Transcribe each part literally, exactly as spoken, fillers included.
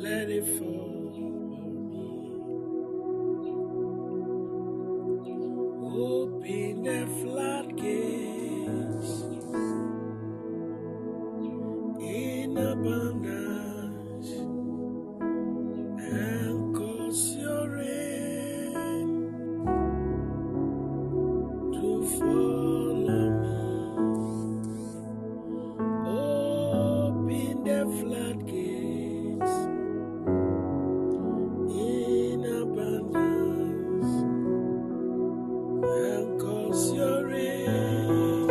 let it fall on me. Open the floodgates in abundance and cause your rain to fall on me. Open the floodgates in abundance and cause your rain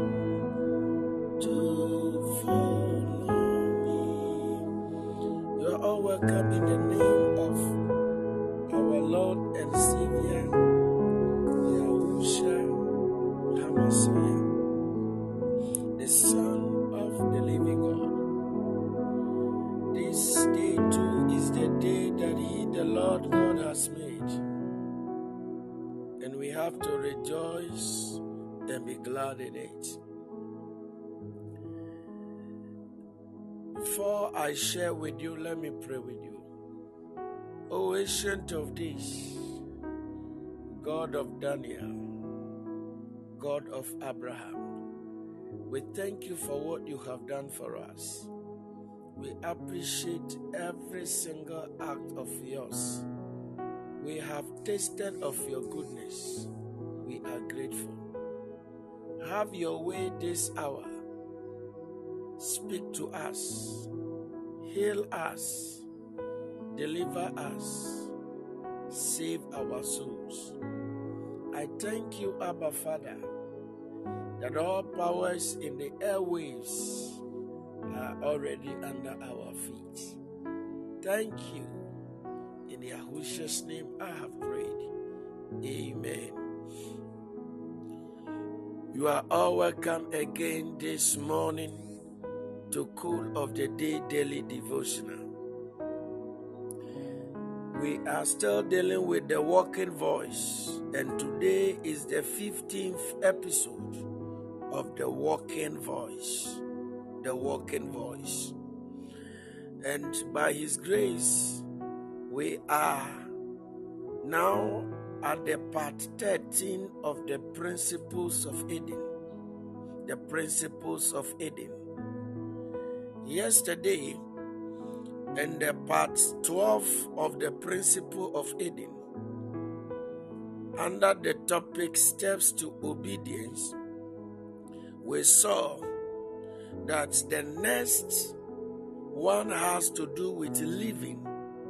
to fall on me. You are all welcome in the name of our Lord and Savior, Yahushua HaMashiach, the Son of the living God. This day too is the day that He, the Lord God, has made. And we have to rejoice and be glad in it. Before I share with you, let me pray with you. O Ancient of Days, God of Daniel, God of Abraham, we thank you for what you have done for us. We appreciate every single act of yours. We have tasted of your goodness. We are grateful. Have your way this hour. Speak to us. Heal us. Deliver us. Save our souls. I thank you, Abba Father, that all powers in the airwaves are already under our feet. Thank you. In Yahushua's name I have prayed. Amen. You are all welcome again this morning to Cool of the Day Daily Devotional. We are still dealing with the walking voice, and today is the fifteenth episode of the walking voice. The walking voice. And by His grace, we are now at the part thirteen of the principles of Eden. The principles of Eden. Yesterday, in the part twelve of the principle of Eden, under the topic steps to obedience, we saw that the next one has to do with living.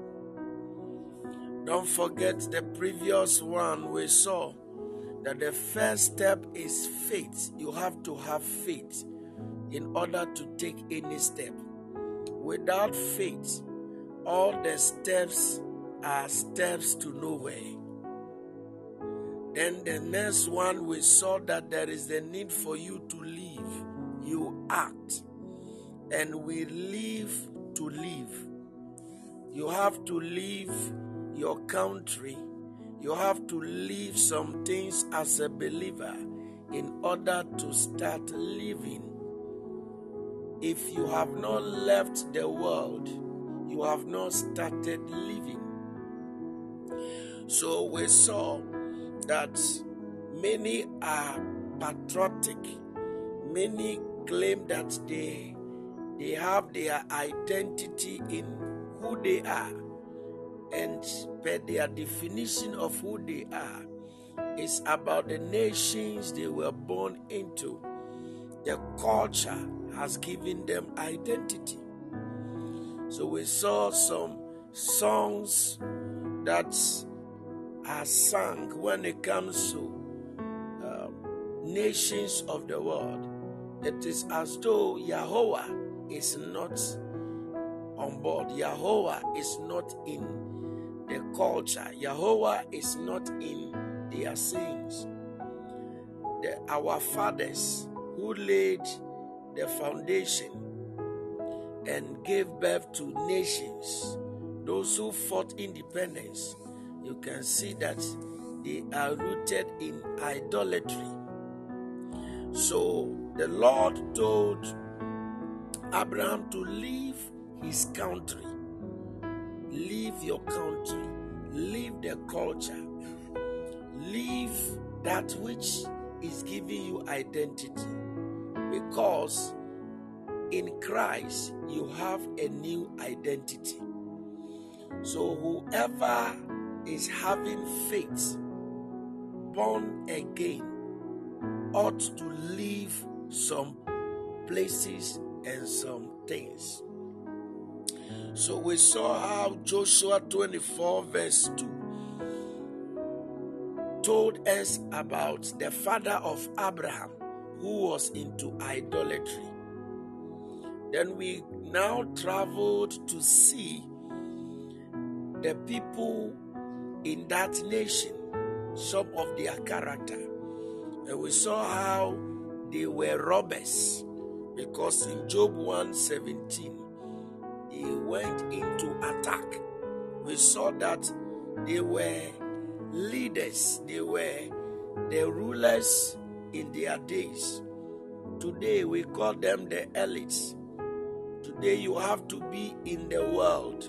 Don't forget the previous one we saw that the first step is faith. You have to have faith in order to take any step. Without faith, all the steps are steps to nowhere. Then the next one we saw that there is the need for you to live. You act, and we live to live. You have to leave your country. You have to leave some things as a believer in order to start living. If you have not left the world, you have not started living. So we saw that many are patriotic. Many claim that they they have their identity in who they are, and per their definition of who they are is about the nations they were born into. The culture has given them identity. So we saw some songs that are sung when it comes to uh, nations of the world. It is as though Yahweh is not on board. Yahweh is not in the culture. Yahweh is not in their sayings. The, our fathers who laid the foundation and gave birth to nations, those who fought independence, you can see that they are rooted in idolatry. So the Lord told Abraham to leave his country leave your country, leave the culture, leave that which is giving you identity, because in Christ you have a new identity. So whoever is having faith, born again, ought to leave some places and some things. So we saw how Joshua twenty-four verse two told us about the father of Abraham who was into idolatry. Then we now traveled to see the people in that nation, some of their character. And we saw how they were robbers, because in Job one seventeen, he went into attack. We saw that they were leaders, they were the rulers in their days. Today we call them the elites. Today you have to be in the world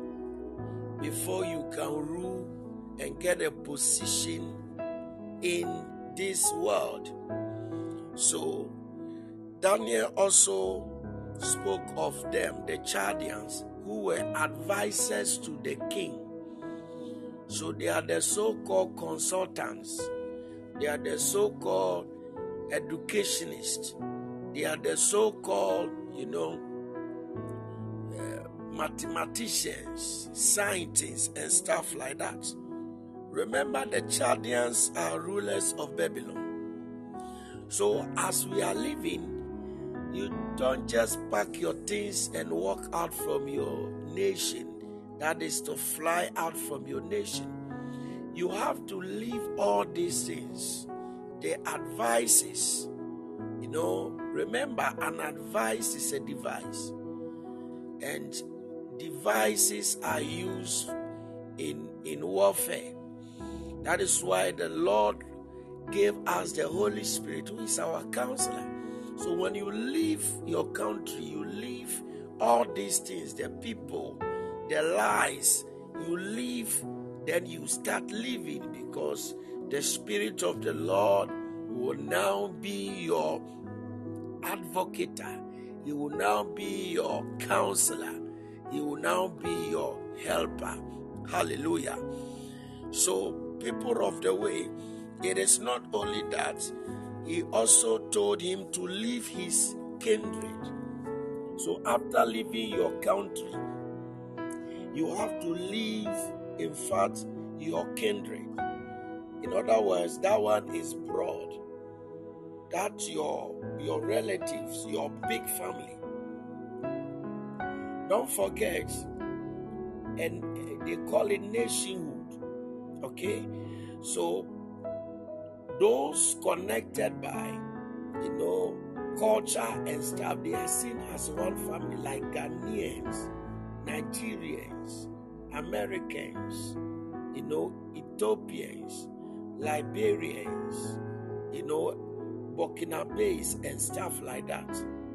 before you can rule and get a position in this world. So Daniel also spoke of them, the Chaldeans, who were advisors to the king. So they are the so-called consultants, they are the so-called educationists, they are the so-called, you know, uh, mathematicians, scientists, and stuff like that. Remember, the Chaldeans are rulers of Babylon. So as we are living, you don't just pack your things and walk out from your nation. That is to fly out from your nation. You have to leave all these things. The advices, you know, remember, an advice is a device. And devices are used in, in warfare. That is why the Lord gave us the Holy Spirit, who is our counselor. So when you leave your country, you leave all these things, the people, the lies, you leave, then you start living, because the Spirit of the Lord will now be your advocate. He will now be your counselor. He will now be your helper. Hallelujah. So, people of the way, it is not only that, he also told him to leave his kindred. So after leaving your country, you have to leave, in fact, your kindred. In other words, that one is broad. That's your, your relatives, your big family. Don't forget, and they call it nationhood. Okay? So, those connected by, you know, culture and stuff, they are seen as one family, like Ghanaians, Nigerians, Americans, you know, Ethiopians, Liberians, you know, Burkinabes and stuff like that.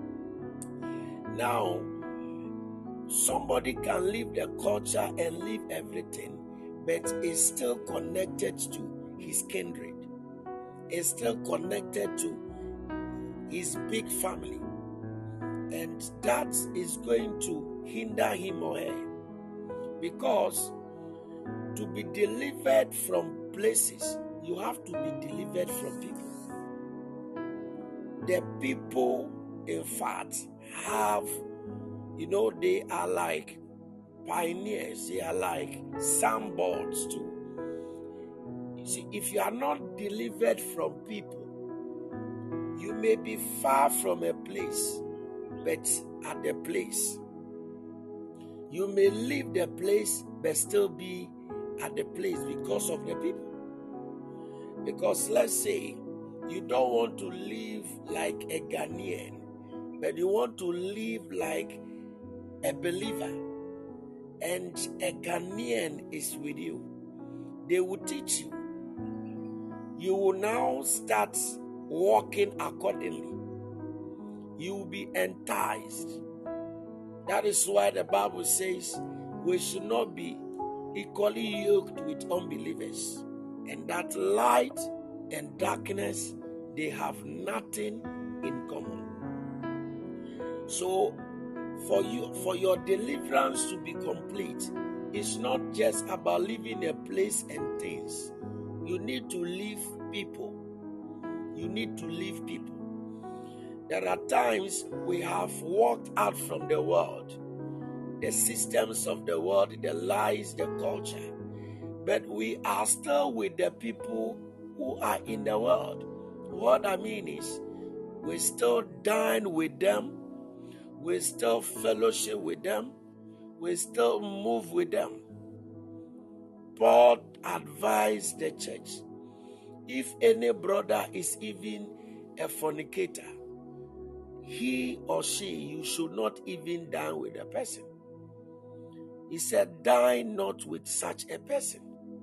Now, somebody can leave the culture and leave everything, but is still connected to his kindred, is still connected to his big family, and that is going to hinder him or her, because to be delivered from places, you have to be delivered from people. The people, in fact, have, you know, they are like pioneers, they are like sandboards too. You see, if you are not delivered from people, you may be far from a place, but at the place. You may leave the place, but still be at the place because of the people. Because let's say you don't want to live like a Ghanaian, but you want to live like a believer, and a Ghanaian is with you. They will teach you. You will now start walking accordingly. You will be enticed. That is why the Bible says, we should not be equally yoked with unbelievers, and that light and darkness, they have nothing in common. So for you, for your deliverance to be complete, it's not just about leaving a place and things. You need to leave people. You need to leave people. There are times we have walked out from the world, the systems of the world, the lies, the culture, but we are still with the people who are in the world. What I mean is, we still dine with them, we still fellowship with them, we still move with them. Paul advised the church, if any brother is even a fornicator, he or she, you should not even dine with a person. He said, dine not with such a person.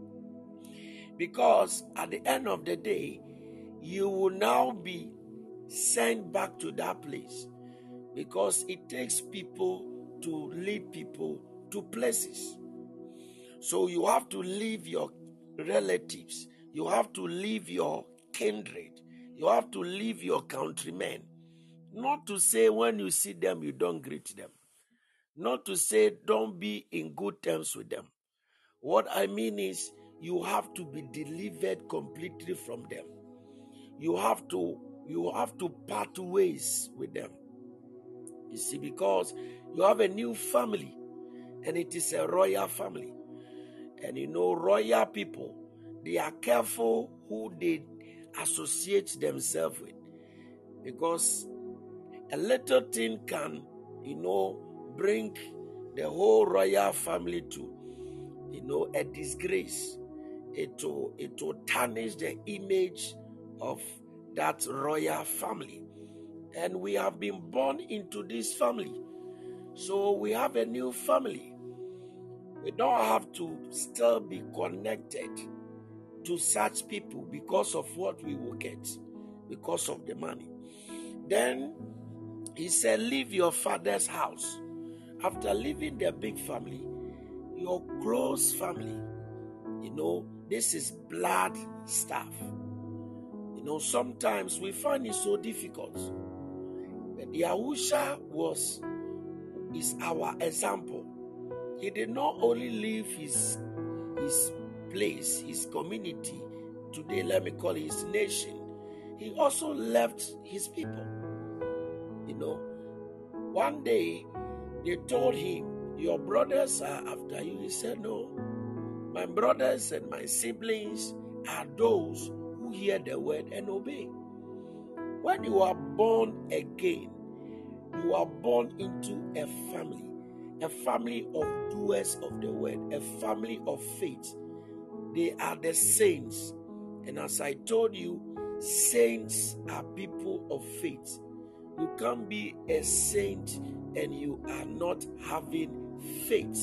Because at the end of the day, you will now be sent back to that place. Because it takes people to lead people to places. So you have to leave your relatives. You have to leave your kindred. You have to leave your countrymen. Not to say when you see them, you don't greet them. Not to say don't be in good terms with them. What I mean is, you have to be delivered completely from them. You have to, you have to part ways with them. You see, because you have a new family, and it is a royal family. And you know, royal people, they are careful who they associate themselves with. Because a little thing can, you know, bring the whole royal family to, you know, a disgrace. It will, it will tarnish the image of that royal family. And we have been born into this family. So we have a new family. We don't have to still be connected to such people because of what we will get, because of the money. Then he said, leave your father's house. After leaving the big family, your close family, you know, this is blood stuff. You know, sometimes we find it so difficult. But Yahusha was, is our example. He did not only leave his, his place, his community, today let me call it his nation. He also left his people. You know, one day they told him, your brothers are after you. He said, no, my brothers and my siblings are those who hear the word and obey. When you are born again, you are born into a family, a family of doers of the word, a family of faith. They are the saints. And as I told you, saints are people of faith. You can't be a saint and you are not having faith.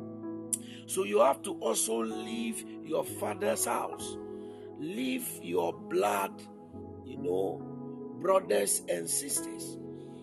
So you have to also leave your father's house. Leave your blood, you know, brothers and sisters.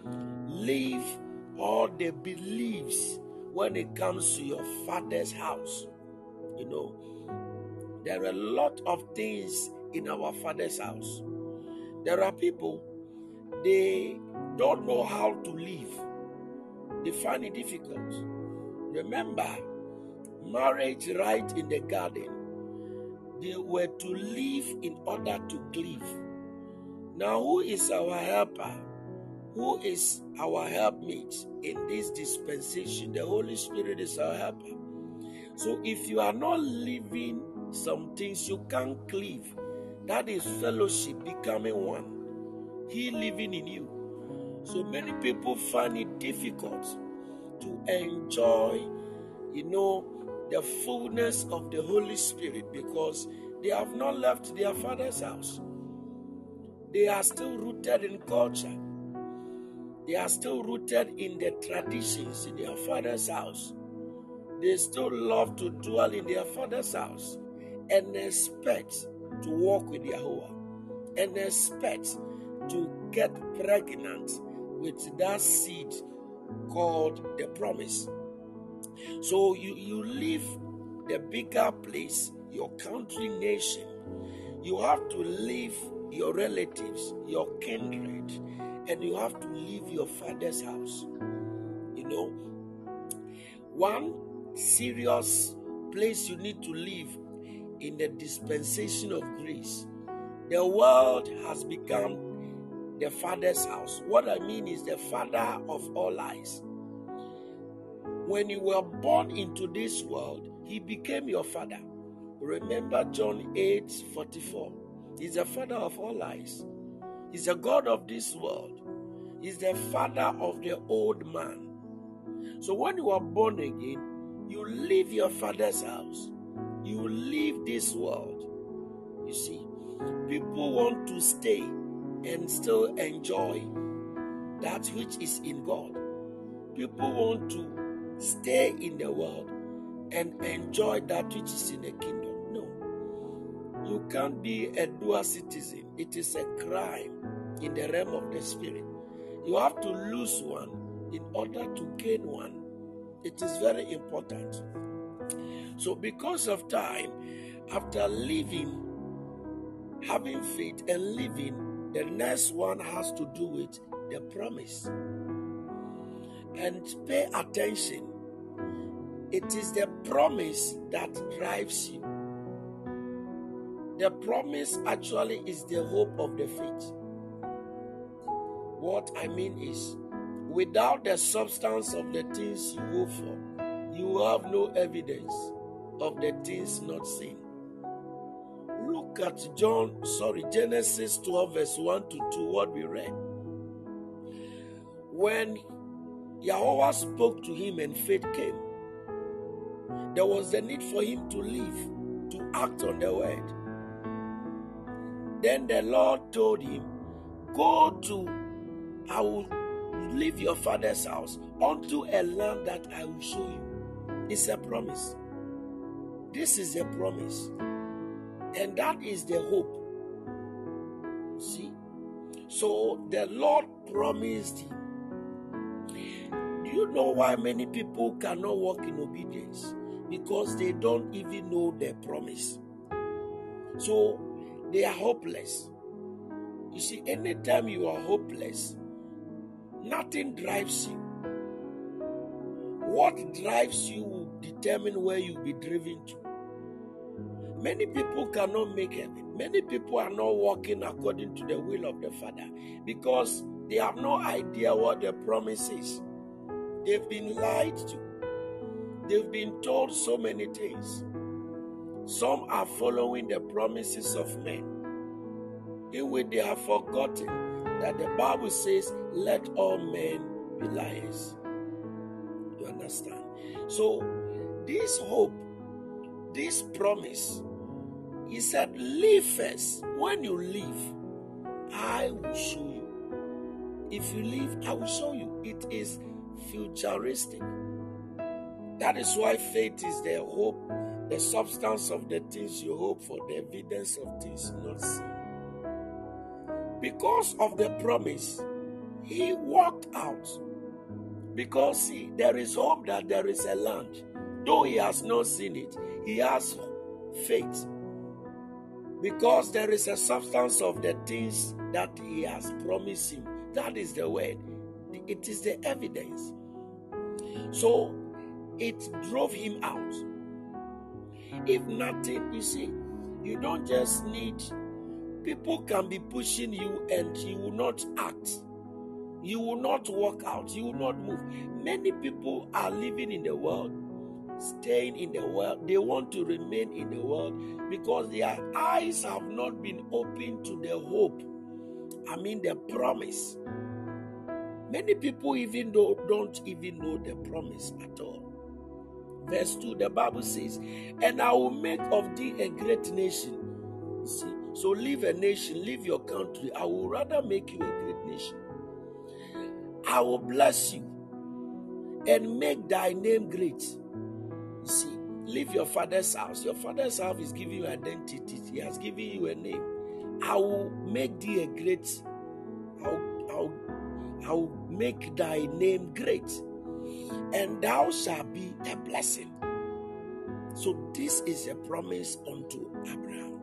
Leave all the beliefs when it comes to your father's house. You know, there are a lot of things in our father's house. There are people, they don't know how to live. They find it difficult. Remember, marriage right in the garden, they were to live in order to live. Now, who is our helper? Who is our helpmate in this dispensation? The Holy Spirit is our helper. So if you are not living some things, you can't cleave. That is fellowship, becoming one. He living in you. So many people find it difficult to enjoy, you know, the fullness of the Holy Spirit because they have not left their father's house. They are still rooted in culture. They are still rooted in the traditions in their father's house. They still love to dwell in their father's house and expect to walk with Yahuwah and expect to get pregnant with that seed called the promise. So you, you leave the bigger place, your country, nation. You have to leave your relatives, your kindred, and you have to leave your father's house. You know, one serious place you need to live in the dispensation of grace. The world has become the father's house. What I mean is the father of all lies. When you were born into this world, he became your father. Remember John eight forty-four. He's the father of all lies. He's the God of this world. He's the father of the old man. So when you are born again, you leave your father's house. You leave this world. You see, people want to stay and still enjoy that which is in God. People want to stay in the world and enjoy that which is in the kingdom. No. You can't be a dual citizen. It is a crime in the realm of the spirit. You have to lose one in order to gain one. It is very important. So because of time, after living, having faith and living, the next one has to do with the promise. And pay attention. It is the promise that drives you. The promise actually is the hope of the faith. What I mean is, without the substance of the things you hope for, you have no evidence of the things not seen. Look at John, sorry, Genesis twelve, verse one to two, what we read. When Yahweh spoke to him and faith came, there was the need for him to live, to act on the word. Then the Lord told him, go to, I will leave your father's house unto a land that I will show you. It's a promise. This is a promise. And that is the hope. See? So the Lord promised him. Do you know why many people cannot walk in obedience? Because they don't even know their promise. So they are hopeless. You see, anytime you are hopeless, nothing drives you. What drives you will determine where you'll be driven to. Many people cannot make it. Many people are not walking according to the will of the Father because they have no idea what the promise is. They've been lied to. They've been told so many things. Some are following the promises of men, in which they have forgotten that the Bible says, let all men be liars. You understand? So, this hope, this promise, he said, live first. When you live, I will show you. If you live, I will show you. It is futuristic. That is why faith is the hope, the substance of the things you hope for, the evidence of things not seen. Because of the promise, he walked out. Because see, there is hope that there is a land. Though he has not seen it, he has faith. Because there is a substance of the things that he has promised him. That is the word. It is the evidence. So, it drove him out. If nothing, you see, you don't just need, people can be pushing you and you will not act. You will not walk out. You will not move. Many people are living in the world, staying in the world. They want to remain in the world because their eyes have not been opened to the hope. I mean the promise. Many people even though don't even know the promise at all. Verse two, the Bible says, and I will make of thee a great nation. See, so leave a nation, leave your country. I will rather make you a great nation. I will bless you and make thy name great. You see, leave your father's house. Your father's house is giving you identity. He has given you a name. I will make thee a great. I'll, I'll, I'll make thy name great. and thou shalt be a blessing. So this is a promise unto Abraham.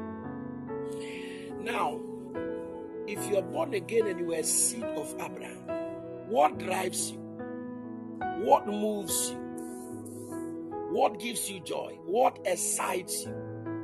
Now, if you are born again and you are a seed of Abraham, what drives you? What moves you? What gives you joy? What excites you?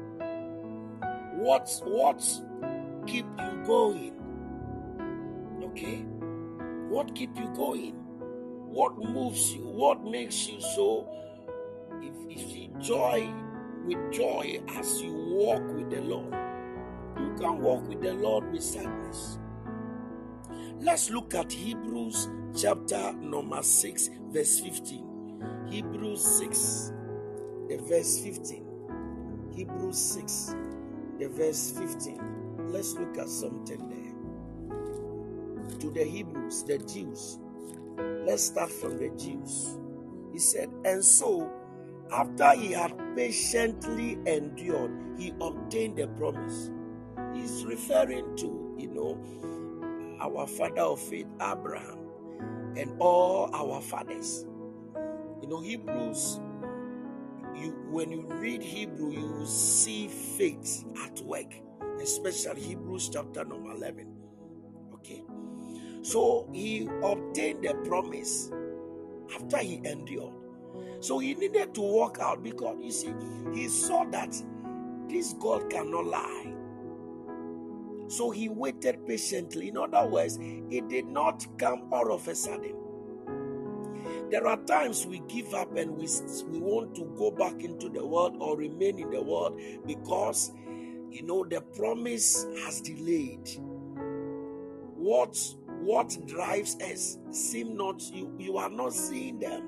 What, what keep you going? Okay? What keep you going? What moves you? What makes you so, if, if you joy with joy as you walk with the Lord? You can't walk with the Lord with sadness. Let's look at Hebrews chapter number six, verse fifteen. Hebrews six, the verse fifteen. Hebrews six, the verse fifteen. Let's look at something there. To the Hebrews, the Jews. Let's start from the Jews. He said, and so, after he had patiently endured, he obtained the promise. He's referring to, you know, our father of faith, Abraham, and all our fathers. You know, Hebrews, you when you read Hebrew, you see faith at work, especially Hebrews chapter number eleven. Okay. So he obtained the promise after he endured. So he needed to walk out because, you see, he saw that this God cannot lie. So he waited patiently. In other words, it did not come all of a sudden. There are times we give up and we, we want to go back into the world or remain in the world because, you know, the promise has delayed. What, what drives us seem not, you, you are not seeing them.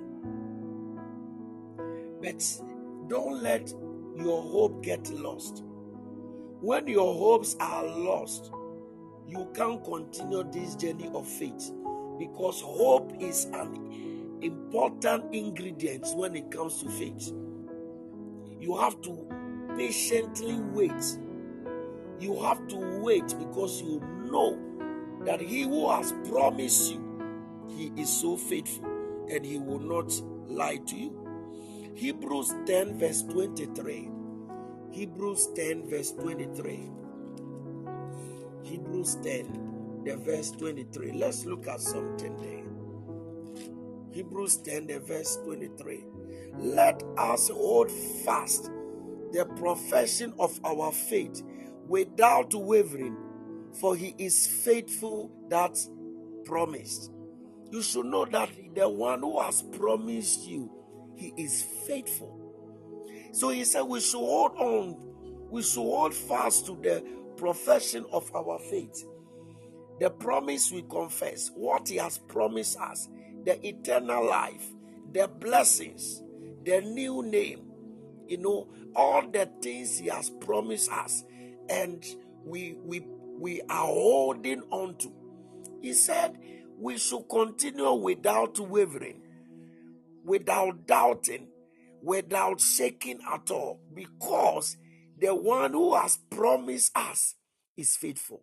But don't let your hope get lost. When your hopes are lost, you can't continue this journey of faith, because hope is an important ingredient when it comes to faith. You have to patiently wait. You have to wait because you know that he who has promised you, he is so faithful and he will not lie to you. Hebrews ten verse twenty-three. Hebrews ten verse twenty-three. Hebrews ten, the verse twenty-three. Let's look at something there. Hebrews ten, the verse twenty-three. Let us hold fast the profession of our faith without wavering, for he is faithful that promised. You should know that the one who has promised you, he is faithful. So he said we should hold on, we should hold fast to the profession of our faith. The promise we confess, what he has promised us, the eternal life, the blessings, the new name, you know, all the things he has promised us, and we we we are holding on to. He said we should continue without wavering, without doubting, without shaking at all, because the one who has promised us is faithful.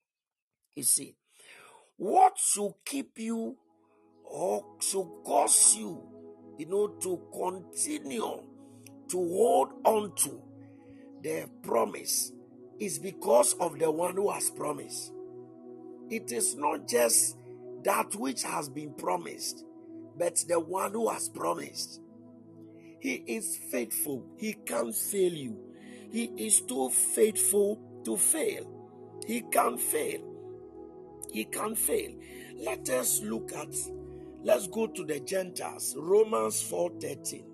You see, what should keep you or should cause you, you know, to continue to hold on to the promise is because of the one who has promised. It is not just that which has been promised, but the one who has promised. He is faithful. He can't fail you. He is too faithful to fail. He can't fail. He can't fail. Let us look at, let's go to the Gentiles. Romans four thirteen.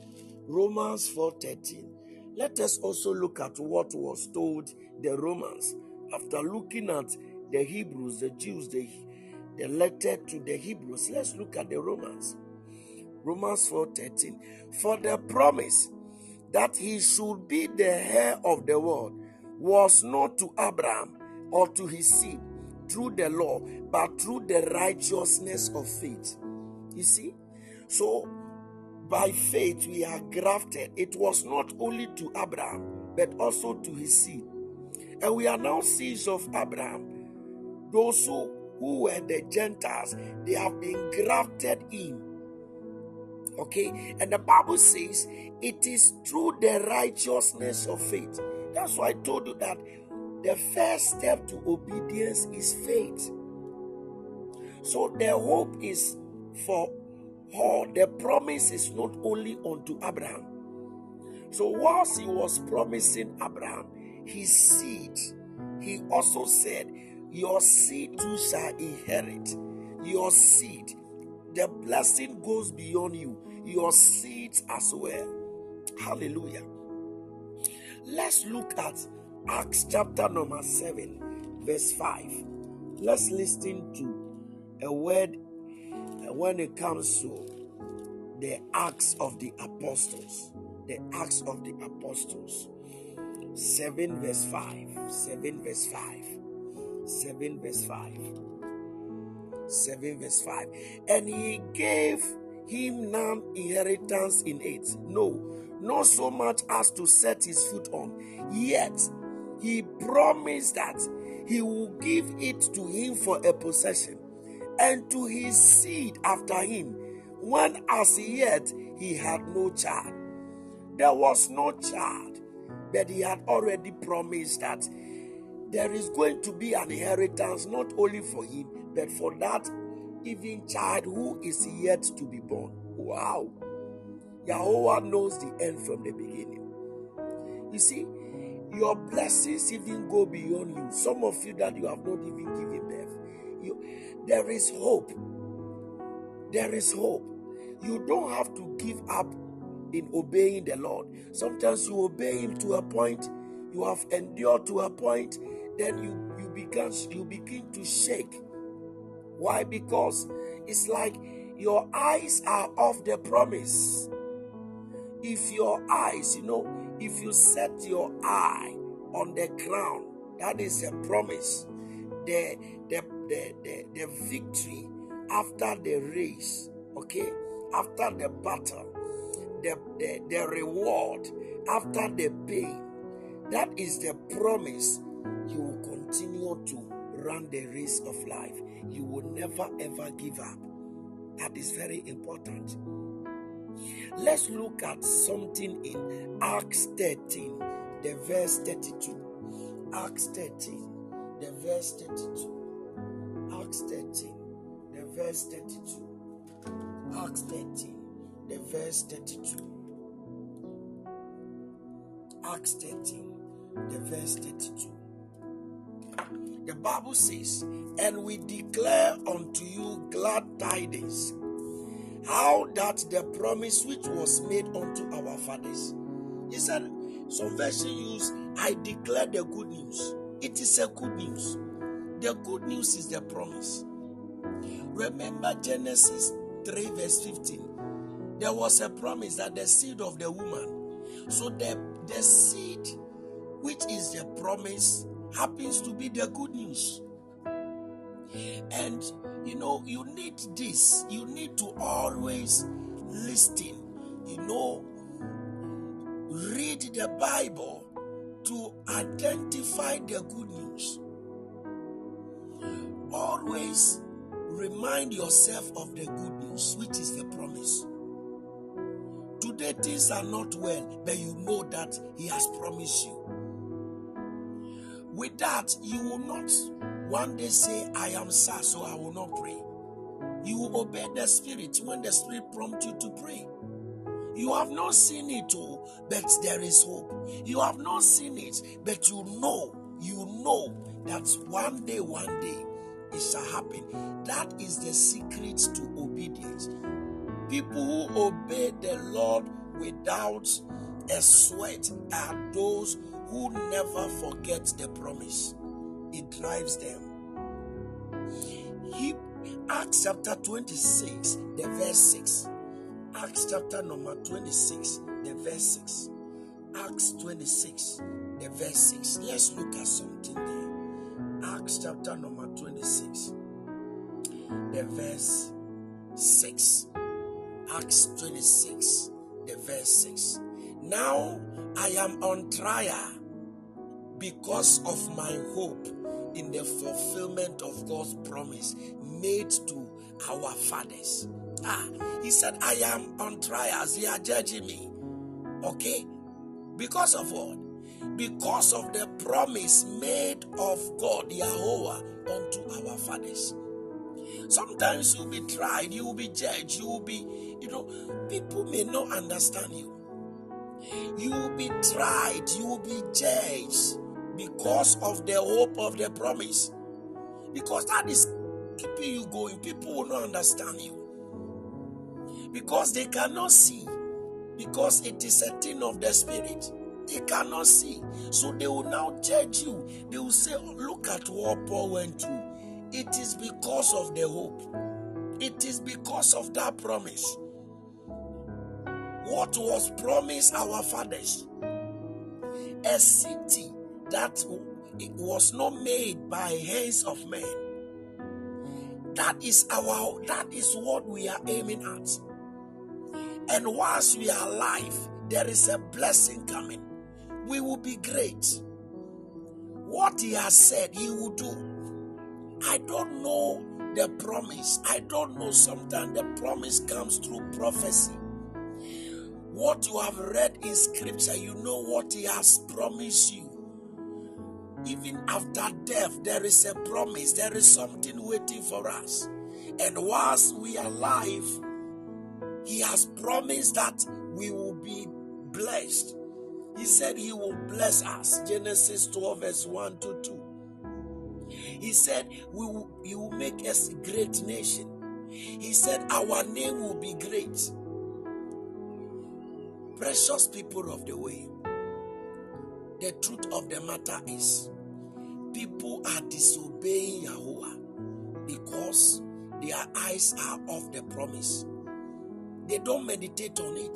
Romans four thirteen. Let us also look at what was told the Romans after looking at the Hebrews, the Jews, the, the letter to the Hebrews. Let's look at the Romans. Romans four thirteen. For the promise that he should be the heir of the world was not to Abraham or to his seed through the law, but through the righteousness of faith. You see? So, by faith we are grafted. It was not only to Abraham, but also to his seed. And we are now seeds of Abraham. Those who, who were the Gentiles, they have been grafted in. Okay, and the Bible says it is through the righteousness of faith. That's why I told you that the first step to obedience is faith. So the hope is for all. The promise is not only unto Abraham. So whilst he was promising Abraham his seed, he also said, your seed too shall inherit. Your seed, the blessing goes beyond you, your seeds as well. Hallelujah. Let's look at Acts chapter number seven, verse five. Let's listen to a word when it comes to the Acts of the Apostles. The Acts of the Apostles. seven verse five. seven verse five. seven verse five. seven verse five. And he gave him none inheritance in it. No, not so much as to set his foot on. Yet he promised that he will give it to him for a possession, and to his seed after him, when as yet he had no child. There was no child, but he had already promised that there is going to be an inheritance not only for him, but for that even child who is yet to be born. Wow. Yahweh knows the end from the beginning. You see, your blessings even go beyond you. Some of you that you have not even given birth. You, there is hope. There is hope. You don't have to give up in obeying the Lord. Sometimes you obey him to a point, you have endured to a point, then you, you, begin, you begin to shake. Why? Because it's like your eyes are off the promise. If your eyes, you know, if you set your eye on the crown, that is a promise. The, the, the, the, the victory after the race, okay, after the battle, the, the, the reward after the pain, that is the promise. You will continue to run the race of life. You will never ever give up. That is very important. Let's look at something in Acts thirteen, the verse thirty-two. Acts thirteen, the verse thirty-two. Acts thirteen, the verse thirty-two. Acts thirteen, the verse thirty-two. Acts thirteen, the verse thirty-two. The Bible says, and we declare unto you glad tidings, how that the promise which was made unto our fathers. He said, some version use, I declare the good news. It is a good news. The good news is the promise. Remember Genesis three verse fifteen. There was a promise that the seed of the woman. So the, the seed, which is the promise, happens to be the good news. And you know, you need this. You need to always listen. You know, read the Bible to identify the good news. Always remind yourself of the good news, which is the promise. Today things are not well, but you know that he has promised you. With that, you will not one day say, I am sad, so I will not pray. You will obey the Spirit when the Spirit prompts you to pray. You have not seen it all, but there is hope. You have not seen it, but you know, you know that one day, one day, it shall happen. That is the secret to obedience. People who obey the Lord without a sweat are those who never forget the promise. It drives them. He, Acts chapter twenty-six, the verse six. Acts chapter number twenty-six, the verse six. Acts twenty-six, the verse six. Let's look at something there. Acts chapter number twenty-six, the verse six. Acts twenty-six, the verse six. Now I am on trial because of my hope in the fulfillment of God's promise made to our fathers. Ah, he said, I am on trials. They are judging me. Okay? Because of what? Because of the promise made of God, Yahweh, unto our fathers. Sometimes you'll be tried, you will be judged, you will be, you know, people may not understand you. You will be tried, you will be judged because of the hope of the promise. Because that is keeping you going. People will not understand you. Because they cannot see. Because it is a thing of the spirit. They cannot see. So they will now judge you. They will say, oh, look at what Paul went through. It is because of the hope. It is because of that promise. What was promised our fathers? A city that it was not made by hands of men. That is our, that is what we are aiming at. And whilst we are alive, there is a blessing coming. We will be great. What he has said, he will do. I don't know the promise. I don't know. Sometimes the promise comes through prophecy. What you have read in scripture, you know what he has promised you. Even after death, there is a promise. There is something waiting for us. And whilst we are alive, he has promised that we will be blessed. He said he will bless us. Genesis twelve verse one to two. He said we will, he will make us a great nation. He said our name will be great. Precious people of the way, the truth of the matter is, people are disobeying Yahweh because their eyes are off the promise. They don't meditate on it.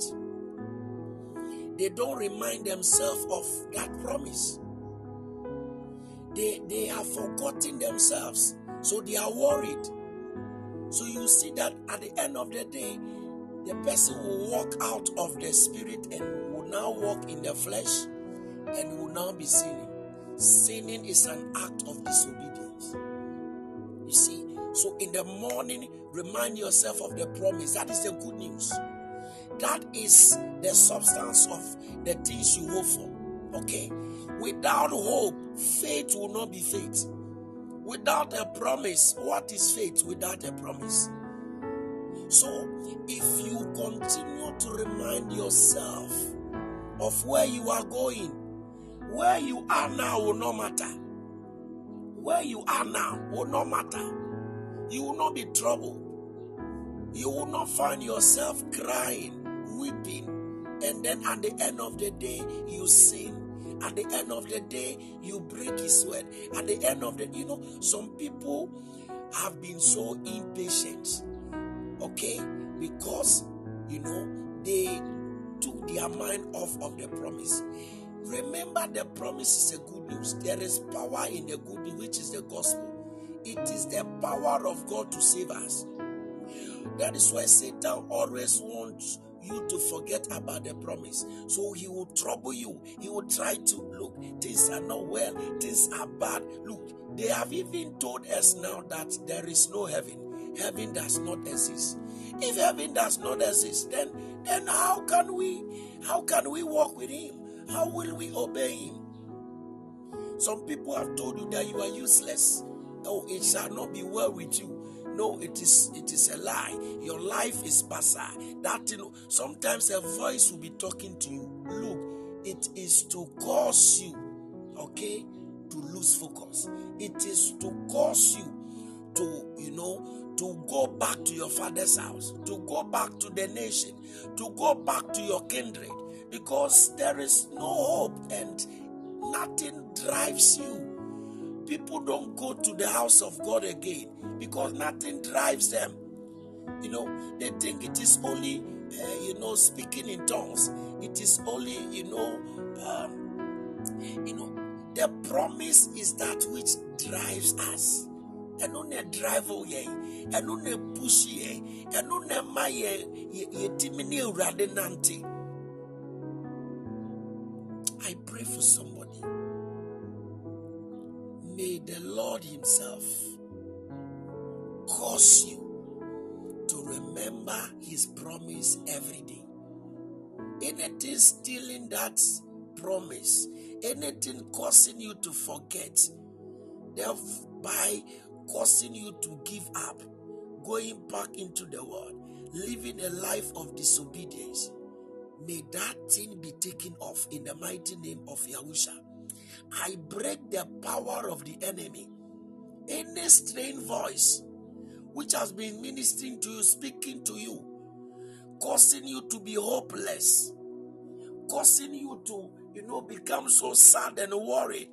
They don't remind themselves of that promise. They, they have forgotten themselves, so they are worried. So you see that at the end of the day, the person will walk out of the spirit and will now walk in the flesh and will now be sinning. Sinning is an act of disobedience. You see, so in the morning, remind yourself of the promise. That is the good news. That is the substance of the things you hope for. Okay? Without hope, faith will not be faith. Without a promise, what is faith without a promise? So, if you continue to remind yourself of where you are going, where you are now will not matter. Where you are now will not matter. You will not be troubled. You will not find yourself crying, weeping, and then at the end of the day, you sin. At the end of the day, you break his word. At the end of the, you know, some people have been so impatient. Okay, because you know they took their mind off of the promise. Remember, the promise is a good news. There is power in the good news, which is the gospel. It is the power of God to save us. That is why Satan always wants you to forget about the promise. So he will trouble you. He will try to look, things are not well, things are bad. Look, they have even told us now that there is no heaven. Heaven does not exist. If heaven does not exist, then then how can we how can we walk with him? How will we obey him? Some people have told you that you are useless. No, it shall not be well with you. No, it is it is a lie. Your life is bizarre. That you know, sometimes a voice will be talking to you. Look, it is to cause you, okay, to lose focus. It is to cause you to, you know, to go back to your father's house, to go back to the nation, to go back to your kindred, because there is no hope and nothing drives you. People don't go to the house of God again because nothing drives them. You know, they think it is only, uh, you know, speaking in tongues. It is only, you know, um, you know, the promise is that which drives us. And on a drive away, and on a push ye, and on a my ye dimini radenante. I pray for somebody. May the Lord himself cause you to remember remember his promise every day. Anything stealing that promise, anything causing you to forget, thereby causing you to give up, going back into the world, living a life of disobedience, may that thing be taken off in the mighty name of Yahusha. I break the power of the enemy. Any strange voice which has been ministering to you, speaking to you, causing you to be hopeless, causing you to, you know, become so sad and worried.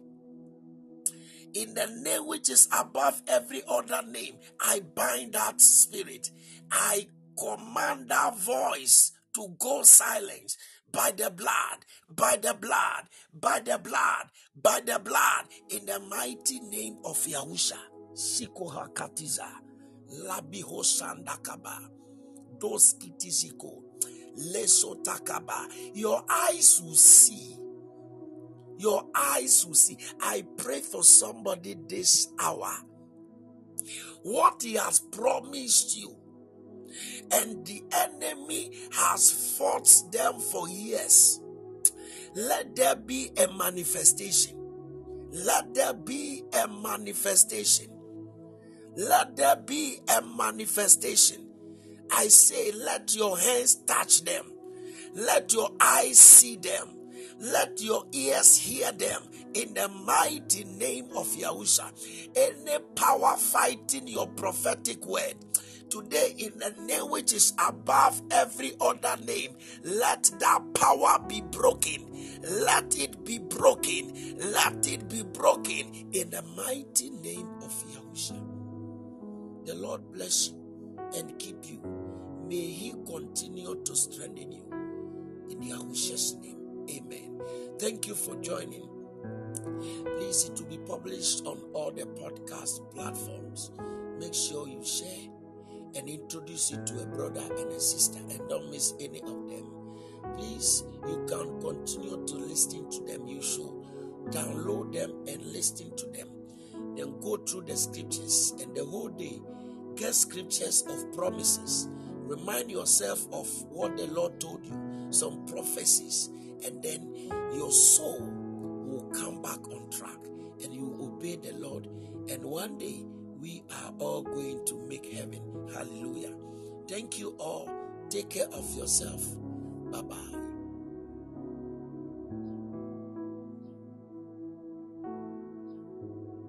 In the name which is above every other name, I bind that spirit. I command that voice to go silent by the blood, by the blood, by the blood, by the blood, in the mighty name of Yahusha. Shikoha Katiza, Labiho Shandakaba, Doskitiziko, Lesotakaba. Your eyes will see. Your eyes will see. I pray for somebody this hour. What he has promised you, and the enemy has fought them for years. Let there be a manifestation. Let there be a manifestation. Let there be a manifestation. I say, let your hands touch them. Let your eyes see them. Let your ears hear them in the mighty name of Yahusha. Any power fighting your prophetic word, today, in the name which is above every other name, let that power be broken. Let it be broken. Let it be broken in the mighty name of Yahusha. The Lord bless you and keep you. May He continue to strengthen you. In Yahusha's name, amen. Thank you for joining. Please, it will be published on all the podcast platforms. Make sure you share and introduce it to a brother and a sister, and don't miss any of them. Please, you can continue to listen to them. You should download them and listen to them. Then go through the scriptures, and the whole day get scriptures of promises. Remind yourself of what the Lord told you, some prophecies, and then your soul will come back on track and you will obey the Lord. And one day we are all going to make heaven. Hallelujah. Thank you all. Take care of yourself. Bye-bye.